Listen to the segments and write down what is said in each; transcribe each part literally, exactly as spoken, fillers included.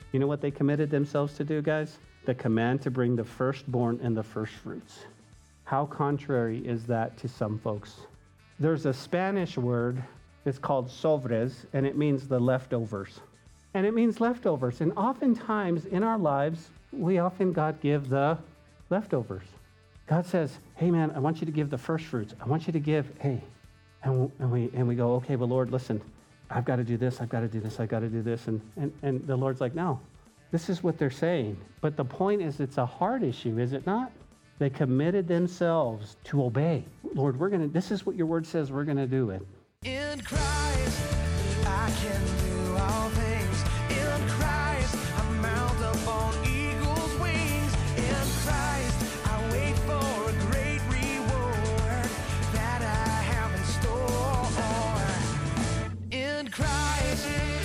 You know what they committed themselves to do, guys? The command to bring the firstborn and the first fruits. How contrary is that to some folks? There's a Spanish word, it's called sobres, and it means the leftovers. And it means leftovers. And oftentimes in our lives, we often, God, give the leftovers. God says, hey man, I want you to give the first fruits. I want you to give, hey. And, and we and we go, okay, well, Lord, listen, I've got to do this, I've got to do this, I've got to do this. And, and, and the Lord's like, no, this is what they're saying. But the point is, it's a heart issue, is it not? They committed themselves to obey. Lord, we're going to, this is what your word says, we're going to do it. In Christ, I can do all things. In Christ, I mount up on eagle's wings. In Christ, I wait for a great reward that I have in store. In Christ.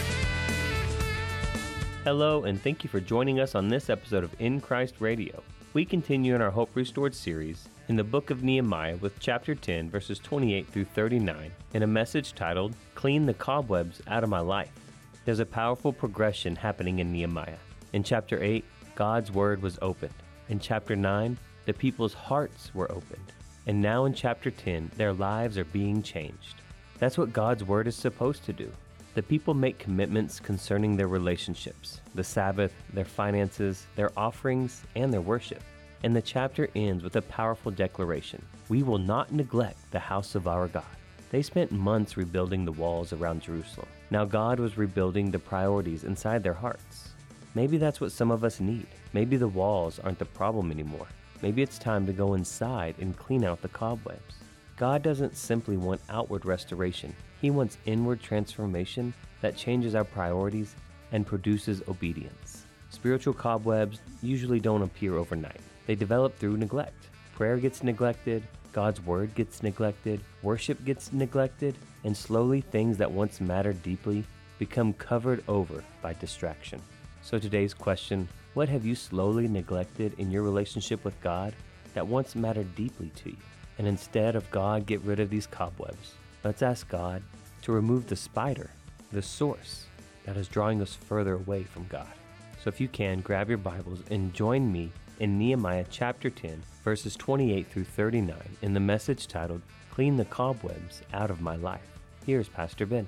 Hello, and thank you for joining us on this episode of In Christ Radio. We continue in our Hope Restored series in the book of Nehemiah with chapter ten, verses twenty-eight through thirty-nine, in a message titled, Clean the Cobwebs Out of My Life. There's a powerful progression happening in Nehemiah. In chapter eight, God's word was opened. In chapter nine, the people's hearts were opened. And now in chapter ten, their lives are being changed. That's what God's word is supposed to do. The people make commitments concerning their relationships, the Sabbath, their finances, their offerings, and their worship. And the chapter ends with a powerful declaration. We will not neglect the house of our God. They spent months rebuilding the walls around Jerusalem. Now God was rebuilding the priorities inside their hearts. Maybe that's what some of us need. Maybe the walls aren't the problem anymore. Maybe it's time to go inside and clean out the cobwebs. God doesn't simply want outward restoration. He wants inward transformation that changes our priorities and produces obedience. Spiritual cobwebs usually don't appear overnight. They develop through neglect. Prayer gets neglected, God's word gets neglected, worship gets neglected, and slowly things that once mattered deeply become covered over by distraction. So today's question, what have you slowly neglected in your relationship with God that once mattered deeply to you? And instead of God, get rid of these cobwebs. Let's ask God to remove the spider, the source that is drawing us further away from God. So if you can, grab your Bibles and join me in Nehemiah chapter ten, verses twenty-eight through thirty-nine in the message titled, Clean the Cobwebs Out of My Life. Here's Pastor Ben.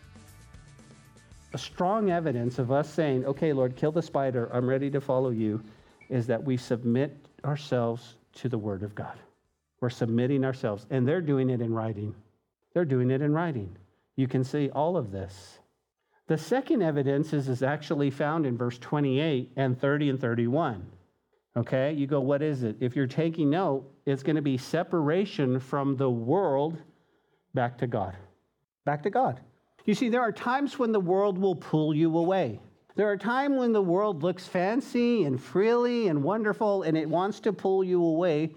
A strong evidence of us saying, okay, Lord, kill the spider, I'm ready to follow you, is that we submit ourselves to the word of God. We're submitting ourselves, and they're doing it in writing. They're doing it in writing. You can see all of this. The second evidence is, is actually found in verse twenty-eight and thirty and thirty-one. Okay, you go, what is it? If you're taking note, it's going to be separation from the world back to God. Back to God. You see, there are times when the world will pull you away. There are times when the world looks fancy and frilly and wonderful, and it wants to pull you away.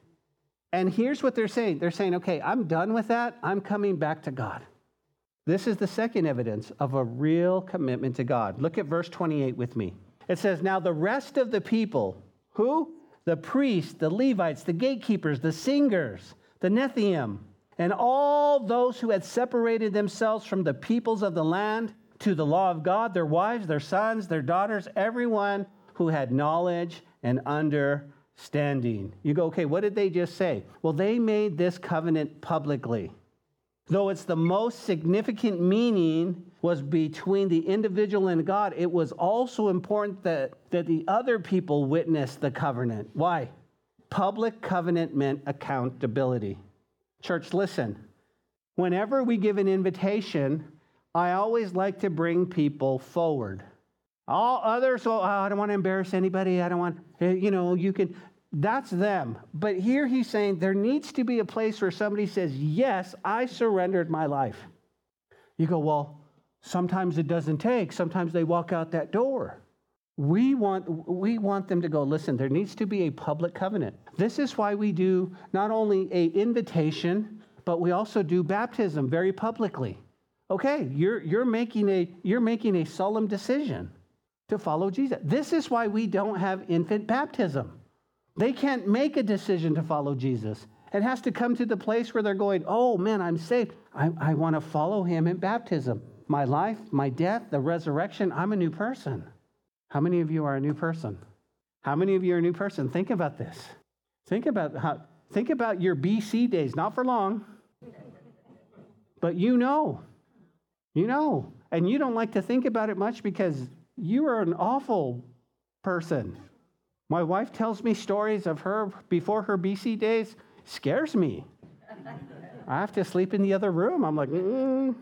And here's what they're saying. They're saying, okay, I'm done with that. I'm coming back to God. This is the second evidence of a real commitment to God. Look at verse twenty-eight with me. It says, now the rest of the people, who? The priests, the Levites, the gatekeepers, the singers, the Nethium, and all those who had separated themselves from the peoples of the land to the law of God, their wives, their sons, their daughters, everyone who had knowledge and understanding. You go, okay, what did they just say? Well, they made this covenant publicly. Though it's the most significant meaning was between the individual and God, it was also important that, that the other people witness the covenant. Why? Public covenant meant accountability. Church, listen. Whenever we give an invitation, I always like to bring people forward. All others, oh, I don't want to embarrass anybody. I don't want, you know, you can... That's them. But here he's saying there needs to be a place where somebody says, yes, I surrendered my life. You go, well, sometimes it doesn't take. Sometimes they walk out that door. We want, we want them to go, listen, there needs to be a public covenant. This is why we do not only an invitation, but we also do baptism very publicly. Okay, you're, you're, making a, you're making a solemn decision to follow Jesus. This is why we don't have infant baptism. They can't make a decision to follow Jesus. It has to come to the place where they're going, oh man, I'm saved. I, I want to follow him in baptism. My life, my death, the resurrection, I'm a new person. How many of you are a new person? How many of you are a new person? Think about this. Think about how, think about your B C days, not for long, but you know, you know, and you don't like to think about it much because you are an awful person. My wife tells me stories of her before her B C days, scares me. I have to sleep in the other room. I'm like, mm.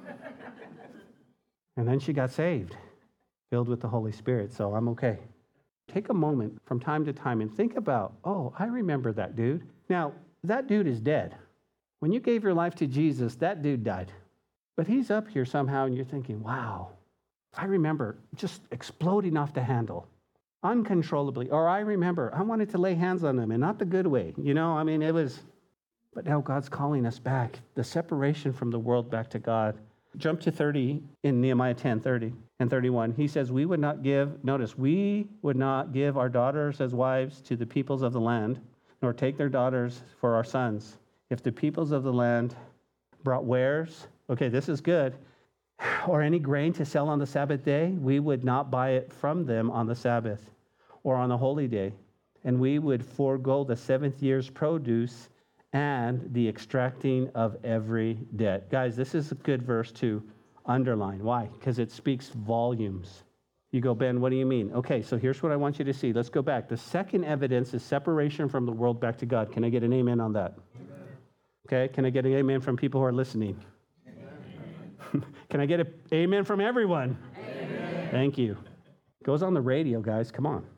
And then she got saved, filled with the Holy Spirit, so I'm okay. Take a moment from time to time and think about, oh, I remember that dude. Now, that dude is dead. When you gave your life to Jesus, that dude died. But he's up here somehow, and you're thinking, wow, I remember just exploding off the handle, uncontrollably. Or I remember I wanted to lay hands on him, and not the good way. You know, I mean, it was, but now God's calling us back, the separation from the world back to God. Jump to thirty in Nehemiah ten, thirty and thirty-one. He says, we would not give, notice, we would not give our daughters as wives to the peoples of the land, nor take their daughters for our sons. If the peoples of the land brought wares, okay, this is good, or any grain to sell on the Sabbath day, we would not buy it from them on the Sabbath or on the holy day. And we would forego the seventh year's produce and the extracting of every debt. Guys, this is a good verse to underline. Why? Because it speaks volumes. You go, Ben, what do you mean? Okay, so here's what I want you to see. Let's go back. The second evidence is separation from the world back to God. Can I get an amen on that? Amen. Okay, can I get an amen from people who are listening? Can I get an amen from everyone? Amen. Thank you. Goes on the radio, guys. Come on.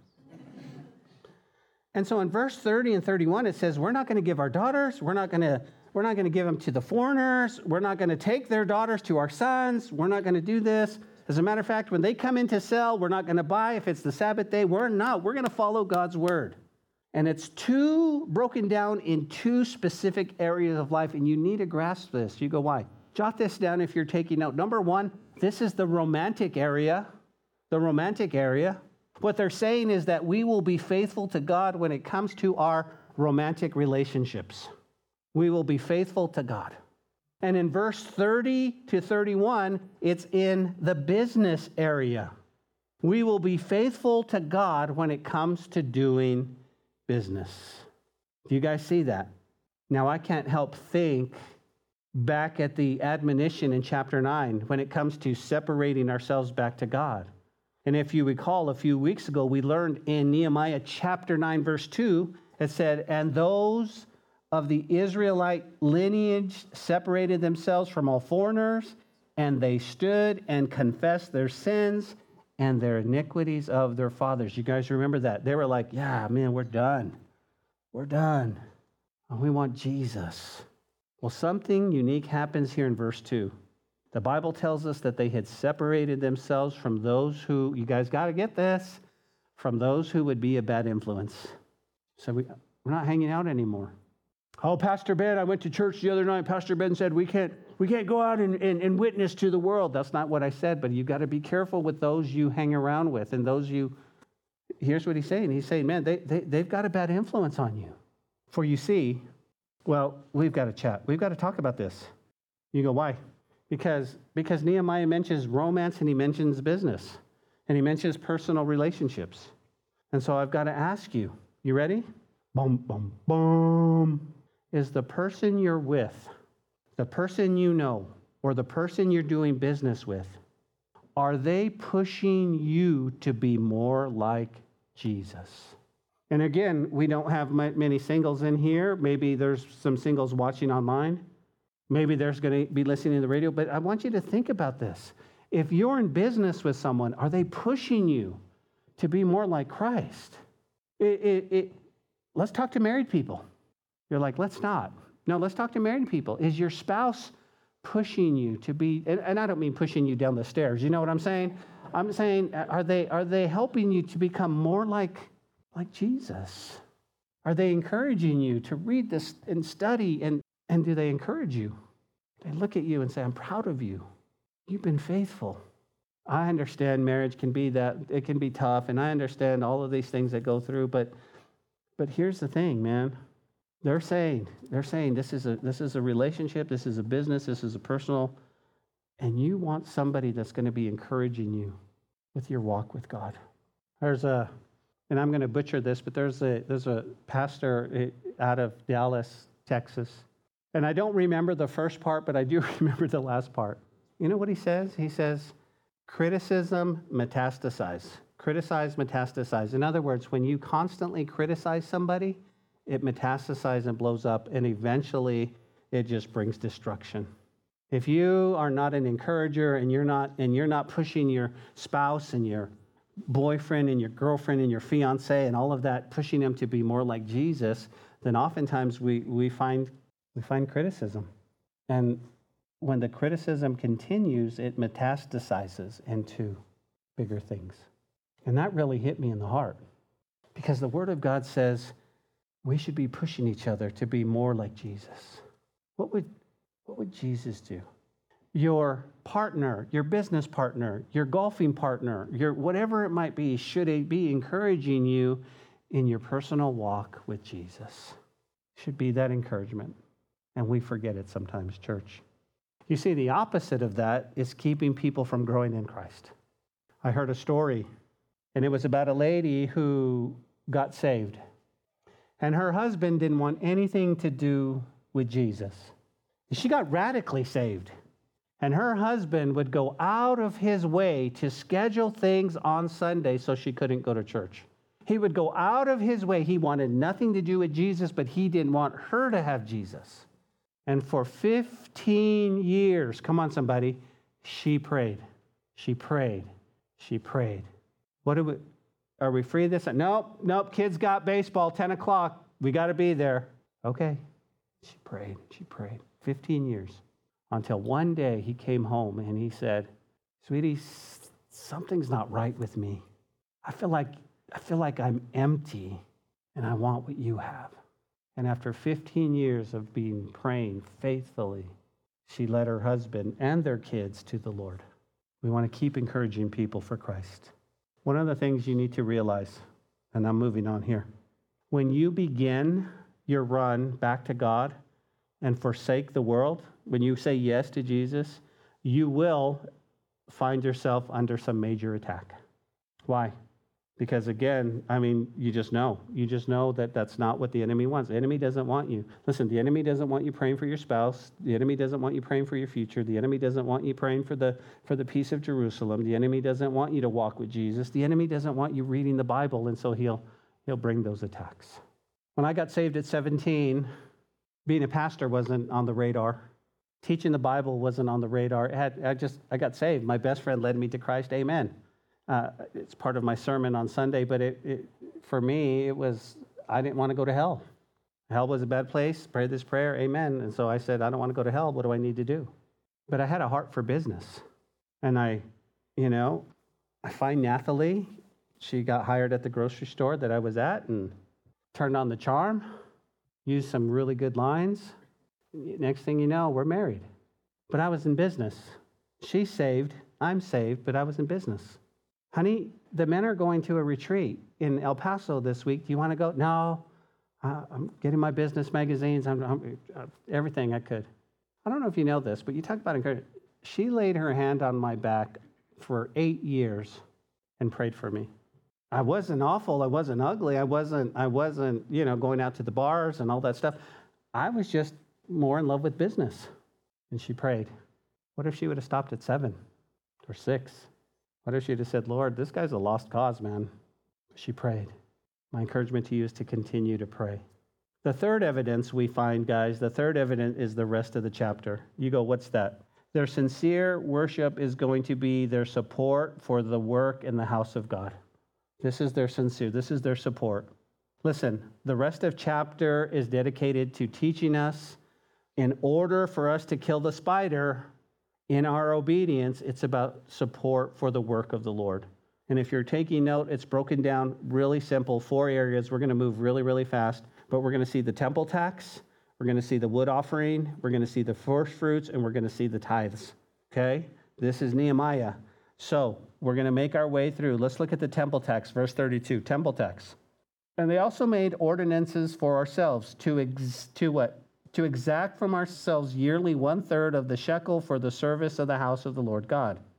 And so in verse thirty and thirty-one, it says, we're not going to give our daughters. We're not going to we're not going to give them to the foreigners. We're not going to take their daughters to our sons. We're not going to do this. As a matter of fact, when they come in to sell, we're not going to buy. If it's the Sabbath day, we're not. We're going to follow God's word. And it's two broken down in two specific areas of life, and you need to grasp this. You go, why? Jot this down if you're taking note. Number one, this is the romantic area. The romantic area. What they're saying is that we will be faithful to God when it comes to our romantic relationships. We will be faithful to God. And in verse thirty to thirty-one, it's in the business area. We will be faithful to God when it comes to doing business. Do you guys see that? Now, I can't help think back at the admonition in chapter nine when it comes to separating ourselves back to God. And if you recall, a few weeks ago, we learned in Nehemiah chapter nine, verse two, it said, and those of the Israelite lineage separated themselves from all foreigners, and they stood and confessed their sins and their iniquities of their fathers. You guys remember that? They were like, yeah, man, we're done. We're done. And we want Jesus. Well, something unique happens here in verse two. The Bible tells us that they had separated themselves from those who, you guys got to get this, from those who would be a bad influence. So we, we're not hanging out anymore. Oh, Pastor Ben, I went to church the other night. Pastor Ben said we can't we can't go out and, and, and witness to the world. That's not what I said, but you've got to be careful with those you hang around with and those you, here's what he's saying. He's saying, man, they, they, they've got a bad influence on you. For you see, well, we've got to chat. We've got to talk about this. You go, why? Because, because Nehemiah mentions romance and he mentions business and he mentions personal relationships. And so I've got to ask you, you ready? Boom, boom, boom. Is the person you're with, the person you know, or the person you're doing business with, are they pushing you to be more like Jesus? And again, we don't have many singles in here. Maybe there's some singles watching online. Maybe there's going to be listening to the radio. But I want you to think about this. If you're in business with someone, are they pushing you to be more like Christ? It, it, it, let's talk to married people. You're like, let's not. No, let's talk to married people. Is your spouse pushing you to be, and, and I don't mean pushing you down the stairs. You know what I'm saying? I'm saying, are they are they helping you to become more like, like Jesus? Are they encouraging you to read this and study? And, and do they encourage you? They look at you and say, I'm proud of you. You've been faithful. I understand marriage can be that, it can be tough, and I understand all of these things that go through, but but here's the thing, man. They're saying, they're saying this is a this is a relationship, this is a business, this is a personal, and you want somebody that's going to be encouraging you with your walk with God. There's a, and I'm going to butcher this, but there's a there's a pastor out of Dallas, Texas. And I don't remember the first part, but I do remember the last part. You know what he says? He says, criticism metastasize. Criticize, metastasize. In other words, when you constantly criticize somebody, it metastasizes and blows up, and eventually it just brings destruction. If you are not an encourager and you're not and you're not pushing your spouse and your boyfriend and your girlfriend and your fiance and all of that, pushing them to be more like Jesus, then oftentimes we we find we find criticism. And when the criticism continues, it metastasizes into bigger things. And that really hit me in the heart, because the Word of God says we should be pushing each other to be more like Jesus. What would what would Jesus do? Your partner, your business partner, your golfing partner, your whatever it might be, should be encouraging you in your personal walk with Jesus. Should be that encouragement. And we forget it sometimes, church. You see, the opposite of that is keeping people from growing in Christ. I heard a story, and it was about a lady who got saved. And her husband didn't want anything to do with Jesus. She got radically saved. And her husband would go out of his way to schedule things on Sunday so she couldn't go to church. He would go out of his way. He wanted nothing to do with Jesus, but he didn't want her to have Jesus. And for fifteen years, come on, somebody, she prayed. She prayed. She prayed. What do we, are we free this? Nope, nope, kids got baseball, ten o'clock. We got to be there. Okay. She prayed. She prayed. fifteen years. Until one day he came home and he said, sweetie, something's not right with me. I feel like I feel like I'm empty and I want what you have. And after fifteen years of being praying faithfully, she led her husband and their kids to the Lord. We want to keep encouraging people for Christ. One of the things you need to realize, and I'm moving on here, when you begin your run back to God and forsake the world, when you say yes to Jesus, you will find yourself under some major attack. Why? Because again, I mean, you just know. You just know that that's not what the enemy wants. The enemy doesn't want you. Listen, the enemy doesn't want you praying for your spouse. The enemy doesn't want you praying for your future. The enemy doesn't want you praying for the for the peace of Jerusalem. The enemy doesn't want you to walk with Jesus. The enemy doesn't want you reading the Bible, and so he'll he'll bring those attacks. When I got saved at seventeen, being a pastor wasn't on the radar. Teaching the Bible wasn't on the radar. It had, I just I got saved. My best friend led me to Christ. Amen. Uh, it's part of my sermon on Sunday, but it, it, for me, it was, I didn't want to go to hell. Hell was a bad place. Pray this prayer, amen. And so I said, I don't want to go to hell. What do I need to do? But I had a heart for business. And I, you know, I find Nathalie. She got hired at the grocery store that I was at and turned on the charm, used some really good lines. Next thing you know, we're married. But I was in business. She's saved. I'm saved, but I was in business. Honey, the men are going to a retreat in El Paso this week. Do you want to go? No, uh, I'm getting my business magazines. I'm, I'm uh, everything I could. I don't know if you know this, but you talk about encouragement. She laid her hand on my back for eight years and prayed for me. I wasn't awful. I wasn't ugly. I wasn't, I wasn't, you know, going out to the bars and all that stuff. I was just more in love with business. And she prayed. What if she would have stopped at seven or six? What if she'd have said, Lord, this guy's a lost cause, man? She prayed. My encouragement to you is to continue to pray. The third evidence we find, guys, the third evidence is the rest of the chapter. You go, what's that? Their sincere worship is going to be their support for the work in the house of God. This is their sincere. This is their support. Listen, the rest of chapter is dedicated to teaching us in order for us to kill the spider, in our obedience, it's about support for the work of the Lord. And if you're taking note, it's broken down really simple, four areas. We're going to move really, really fast, but we're going to see the temple tax, we're going to see the wood offering, we're going to see the first fruits, and we're going to see the tithes, okay? This is Nehemiah. So we're going to make our way through. Let's look at the temple tax, verse thirty-two, temple tax. And they also made ordinances for ourselves to, ex- to what? To exact from ourselves yearly one-third of the shekel for the service of the house of the Lord God.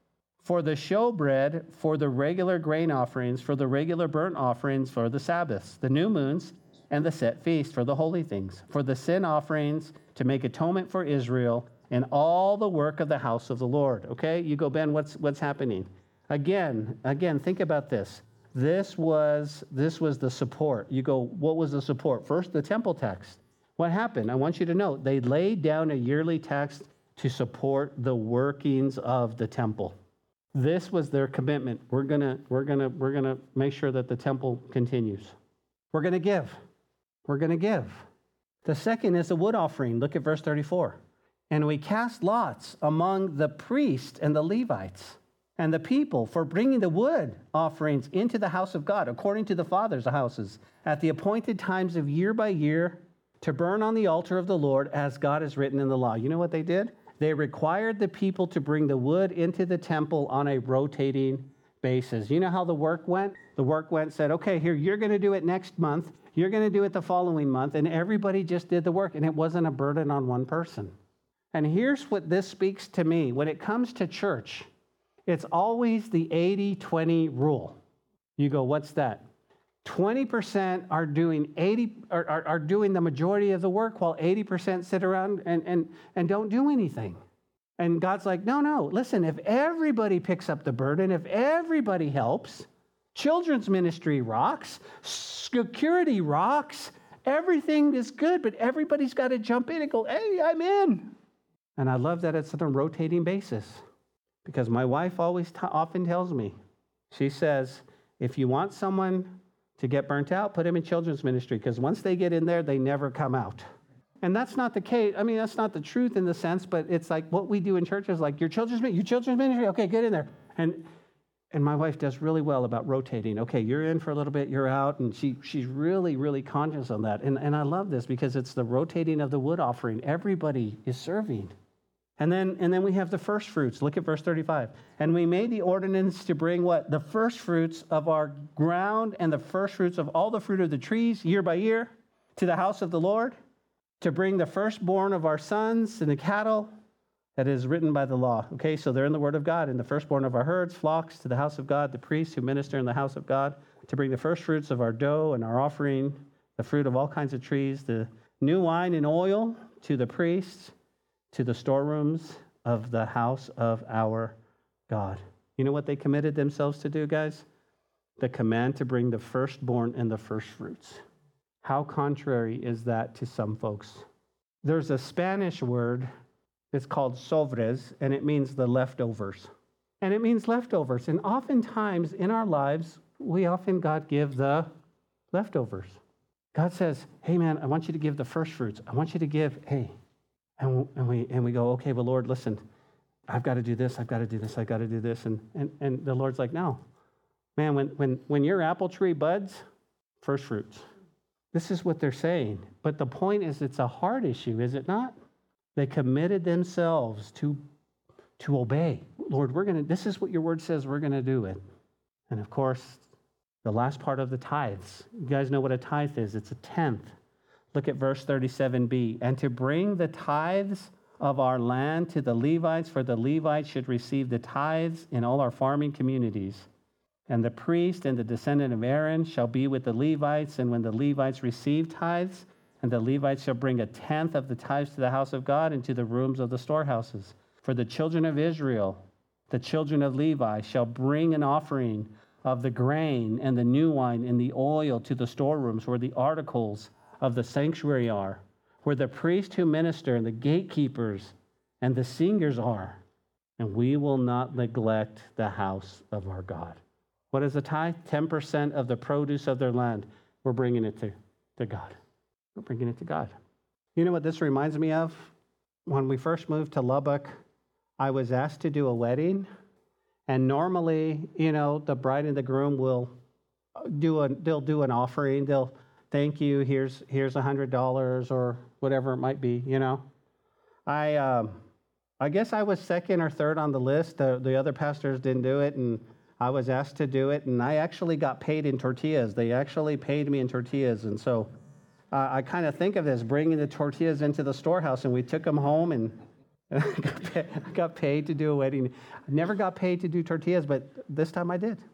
for the showbread, for the regular grain offerings, for the regular burnt offerings, for the Sabbaths, the new moons, and the set feast, for the holy things, for the sin offerings, to make atonement for Israel, and all the work of the house of the Lord. Okay, you go, Ben, what's what's happening? Again, again, think about this. This was this was the support. You go, what was the support? First, the temple tax. What happened? I want you to know, they laid down a yearly tax to support the workings of the temple. This was their commitment. We're gonna, we're gonna, we're gonna make sure that the temple continues. We're gonna give. We're gonna give. The second is the wood offering. Look at verse thirty-four. And we cast lots among the priests and the Levites and the people for bringing the wood offerings into the house of God, according to the fathers' houses, at the appointed times of year by year, to burn on the altar of the Lord, as God has written in the law. You know what they did? They required the people to bring the wood into the temple on a rotating basis. You know how the work went? The work went, said, okay, here, you're going to do it next month. You're going to do it the following month. And everybody just did the work, and it wasn't a burden on one person. And here's what this speaks to me. When it comes to church, it's always the eighty twenty rule. You go, what's that? twenty percent are doing eighty are, are, are doing the majority of the work, while eighty percent sit around and, and, and don't do anything. And God's like, no, no, listen, if everybody picks up the burden, if everybody helps, children's ministry rocks, security rocks, everything is good, but everybody's got to jump in and go, hey, I'm in. And I love that it's on a rotating basis, because my wife always t- often tells me, she says, if you want someone to get burnt out, put them in children's ministry, because once they get in there, they never come out. And that's not the case. I mean, that's not the truth in the sense, but it's like what we do in church is like, your children's ministry, your children's ministry, okay, get in there. And and my wife does really well about rotating. Okay, you're in for a little bit, you're out, and she she's really, really conscious on that. And, and I love this because it's the rotating of the wood offering. Everybody is serving. And then, and then we have the first fruits. Look at verse thirty-five. And we made the ordinance to bring what? The first fruits of our ground and the first fruits of all the fruit of the trees, year by year, to the house of the Lord, to bring the firstborn of our sons and the cattle that is written by the law. Okay, so they're in the word of God. And the firstborn of our herds, flocks, to the house of God, the priests who minister in the house of God, to bring the first fruits of our dough and our offering, the fruit of all kinds of trees, the new wine and oil to the priests, to the storerooms of the house of our God. You know what they committed themselves to do, guys? The command to bring the firstborn and the first fruits. How contrary is that to some folks? There's a Spanish word, it's called sobres, and it means the leftovers. And it means leftovers. And oftentimes in our lives, we often, God, give the leftovers. God says, hey man, I want you to give the first fruits. I want you to give, hey, And, and we and we go, okay, well, Lord, listen, I've got to do this, I've got to do this, I've got to do this. And, and, and the Lord's like, no. Man, when, when, when your apple tree buds, first fruits. This is what they're saying. But the point is, it's a heart issue, is it not? They committed themselves to, to obey. Lord, we're going to, this is what your word says, we're going to do it. And of course, the last part of the tithes. You guys know what a tithe is. It's a tenth. Look at verse thirty-seven b. And to bring the tithes of our land to the Levites, for the Levites should receive the tithes in all our farming communities. And the priest and the descendant of Aaron shall be with the Levites, and when the Levites receive tithes, and the Levites shall bring a tenth of the tithes to the house of God and to the rooms of the storehouses. For the children of Israel, the children of Levi, shall bring an offering of the grain and the new wine and the oil to the storerooms where the articles of the sanctuary are, where the priests who minister and the gatekeepers and the singers are, and we will not neglect the house of our God. What is the tithe? ten percent of the produce of their land. We're bringing it to, to God. We're bringing it to God. You know what this reminds me of? When we first moved to Lubbock, I was asked to do a wedding, and normally, you know, the bride and the groom will do a, they'll do an offering. They'll thank you, here's here's a hundred dollars or whatever it might be, you know. I um, I guess I was second or third on the list. The, the other pastors didn't do it, and I was asked to do it, and I actually got paid in tortillas. They actually paid me in tortillas, and so uh, I kind of think of this, bringing the tortillas into the storehouse, and we took them home, and I got paid, I got paid to do a wedding. I never got paid to do tortillas, but this time I did.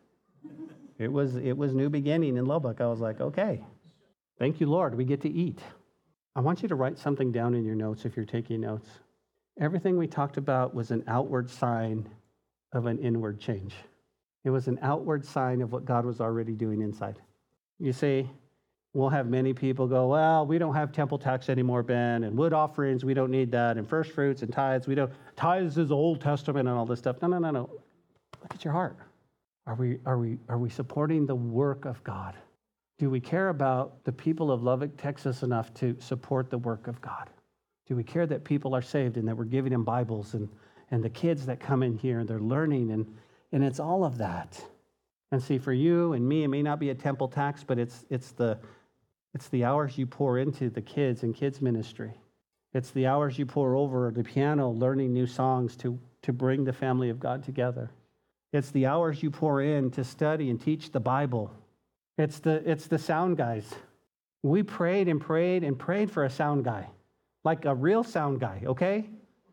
It was it was new beginning in Lubbock. I was like, okay, thank you, Lord. We get to eat. I want you to write something down in your notes if you're taking notes. Everything we talked about was an outward sign of an inward change. It was an outward sign of what God was already doing inside. You see, we'll have many people go, well, we don't have temple tax anymore, Ben, and wood offerings, we don't need that, and first fruits and tithes, we don't, tithes is Old Testament and all this stuff. No, no, no, no. Look at your heart. Are we, are we, are we supporting the work of God? Do we care about the people of Lubbock, Texas enough to support the work of God? Do we care that people are saved and that we're giving them Bibles and, and the kids that come in here, they're learning, and, and it's all of that. And see, for you and me, it may not be a temple tax, but it's it's the it's the hours you pour into the kids and kids ministry. It's the hours you pour over the piano, learning new songs to, to bring the family of God together. It's the hours you pour in to study and teach the Bible. It's the it's the sound guys. We prayed and prayed and prayed for a sound guy, like a real sound guy, okay?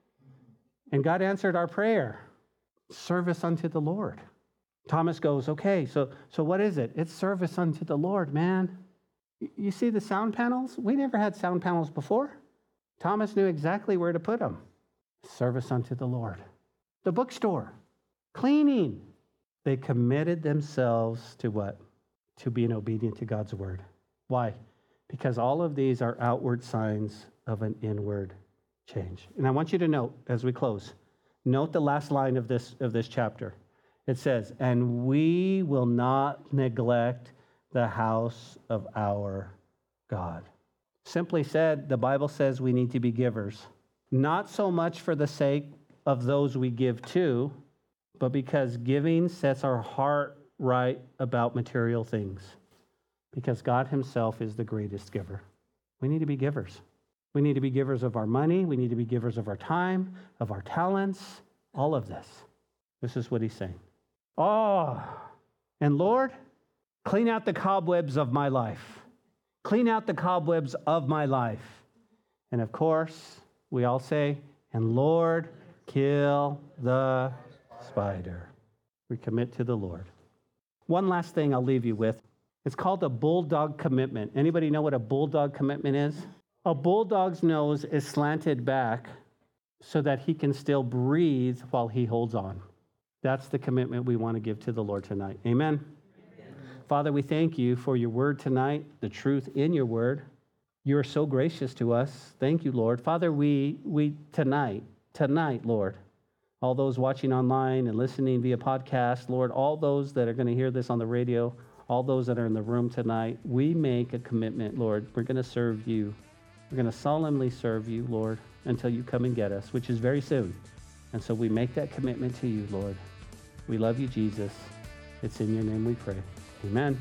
And God answered our prayer. Service unto the Lord. Thomas goes, okay, so so what is it? It's service unto the Lord, man. You see the sound panels? We never had sound panels before. Thomas knew exactly where to put them. Service unto the Lord. The bookstore. Cleaning. They committed themselves to what? To being obedient to God's word. Why? Because all of these are outward signs of an inward change. And I want you to note, as we close, note the last line of this, of this chapter. It says, and we will not neglect the house of our God. Simply said, the Bible says we need to be givers. Not so much for the sake of those we give to, but because giving sets our heart right about material things. Because God himself is the greatest giver. We need to be givers. We need to be givers of our money. We need to be givers of our time, of our talents, all of this. This is what he's saying. Oh, and Lord, clean out the cobwebs of my life. Clean out the cobwebs of my life. And of course, we all say, and Lord, kill the spider. We commit to the Lord. One last thing I'll leave you with. It's called a bulldog commitment. Anybody know what a bulldog commitment is? A bulldog's nose is slanted back so that he can still breathe while he holds on. That's the commitment we want to give to the Lord tonight. Amen? Amen. Father, we thank you for your word tonight, the truth in your word. You are so gracious to us. Thank you, Lord. Father, we we tonight, tonight, Lord, all those watching online and listening via podcast, Lord, all those that are going to hear this on the radio, all those that are in the room tonight, we make a commitment, Lord. We're going to serve you. We're going to solemnly serve you, Lord, until you come and get us, which is very soon. And so we make that commitment to you, Lord. We love you, Jesus. It's in your name we pray. Amen.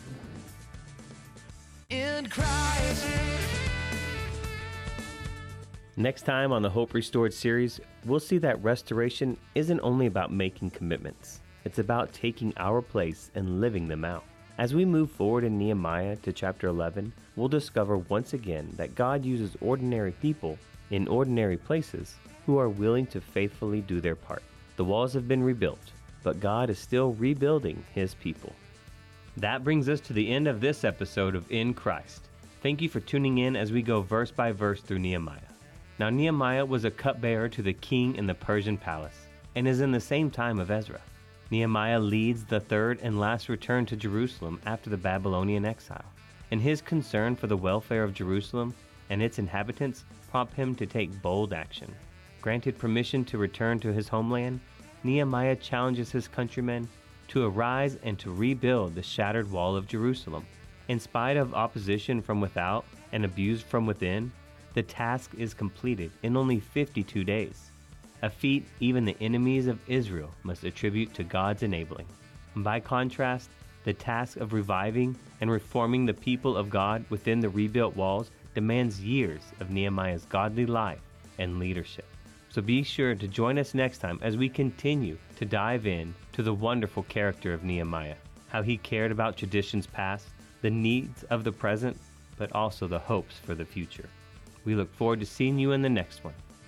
In Christ. Next time on the Hope Restored series, we'll see that restoration isn't only about making commitments. It's about taking our place and living them out. As we move forward in Nehemiah to chapter eleven, we'll discover once again that God uses ordinary people in ordinary places who are willing to faithfully do their part. The walls have been rebuilt, but God is still rebuilding his people. That brings us to the end of this episode of In Christ. Thank you for tuning in as we go verse by verse through Nehemiah. Now, Nehemiah was a cupbearer to the king in the Persian palace and is in the same time of Ezra. Nehemiah leads the third and last return to Jerusalem after the Babylonian exile, and his concern for the welfare of Jerusalem and its inhabitants prompt him to take bold action. Granted permission to return to his homeland, Nehemiah challenges his countrymen to arise and to rebuild the shattered wall of Jerusalem. In spite of opposition from without and abuse from within, the task is completed in only fifty-two days, a feat even the enemies of Israel must attribute to God's enabling. By contrast, the task of reviving and reforming the people of God within the rebuilt walls demands years of Nehemiah's godly life and leadership. So be sure to join us next time as we continue to dive in to the wonderful character of Nehemiah, how he cared about traditions past, the needs of the present, but also the hopes for the future. We look forward to seeing you in the next one.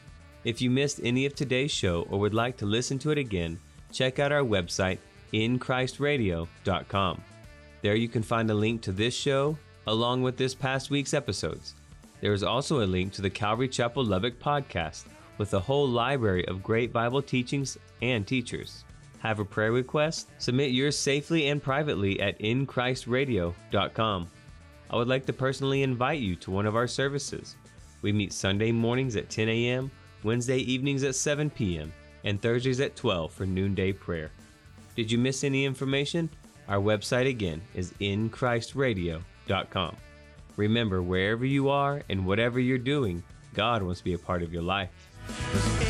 If you missed any of today's show or would like to listen to it again, check out our website, in christ radio dot com. There you can find a link to this show, along with this past week's episodes. There is also a link to the Calvary Chapel Lubbock podcast, with a whole library of great Bible teachings and teachers. Have a prayer request? Submit yours safely and privately at in christ radio dot com. I would like to personally invite you to one of our services. We meet Sunday mornings at ten a.m., Wednesday evenings at seven p.m., and Thursdays at twelve for noonday prayer. Did you miss any information? Our website again is in christ radio dot com. Remember, wherever you are and whatever you're doing, God wants to be a part of your life. 'Cause